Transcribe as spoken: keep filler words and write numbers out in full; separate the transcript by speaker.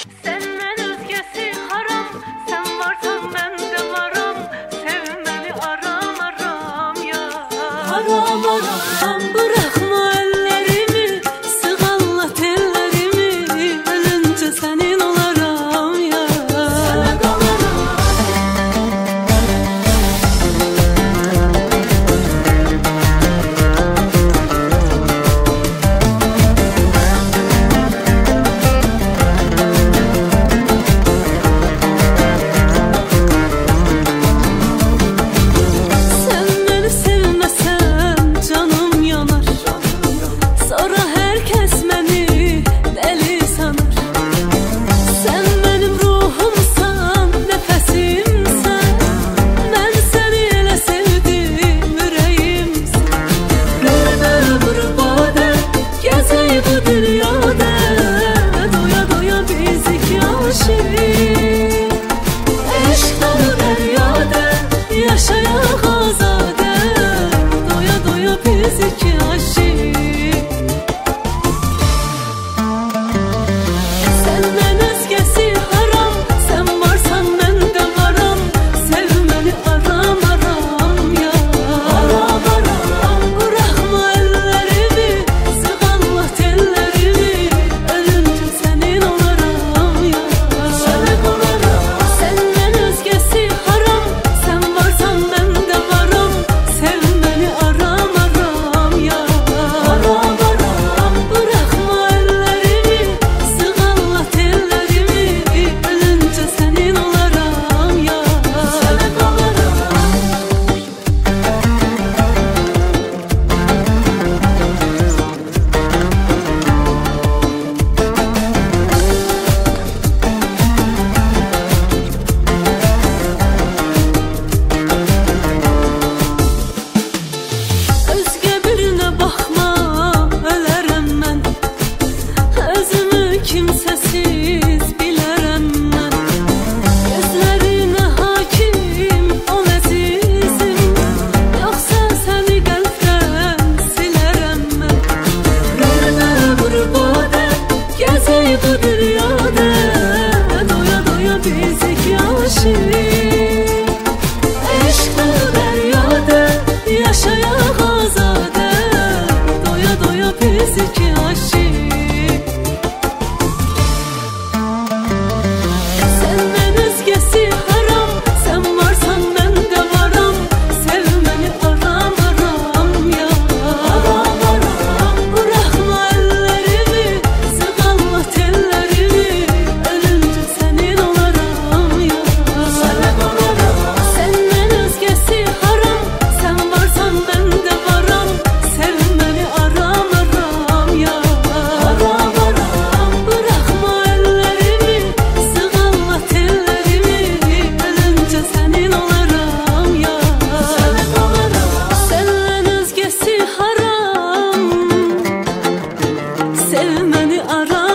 Speaker 1: Senden özgesi haram, sen varsan ben de varım. Sevmeni aram aram ya.
Speaker 2: Aram aram bırakma ellerimi, sığalla tellerimi, ölünce senin olaram ya. Sana kalarım. Yaşayak azade, doya doya biz iki aşık. Senden özgesi haram, sen varsan ben de varam. Sevmeni aram aram ya. Aram aram bırakma ellerimi, sığalla tellerimi, ölünce senin olaram ya. Sana kalarım. Senden özgesi haram, sen varsan ben de varım. Sevmeni aram aram ya. Aram aram bırakma ellerimi, sığalla tellerimi, ölünce senin olaram ya. Sana kalarım. Özge birine bakma, ölərəm mən. Özümü kimsəsiz bilərəm mən. Gözlərinə hakim ol əzizim, yoxsa səni qəlbdən silərəm mən. Qəribə qurbadə, gəzək bu dünyada, doya doya biz iki aşık. Eşq dolu dəryada, yaşayak azade, doya doya biz iki aşık. Senden özgesi haram, sen varsan ben de varam. Sevmeni aram aram ya. Aram aram bırakma ellerimi, sığalla tellerimi, ölünce senin olaram ya. Sana kalarım. Senden özgesi haram, sen varsan ben de varam. Sevmeni aram aram ya. Aram aram bırakma ellerimi, sığalla tellerimi, ölünce senin olaram ya. Sana kalarım. Senden özgesi haram, sevmeni aram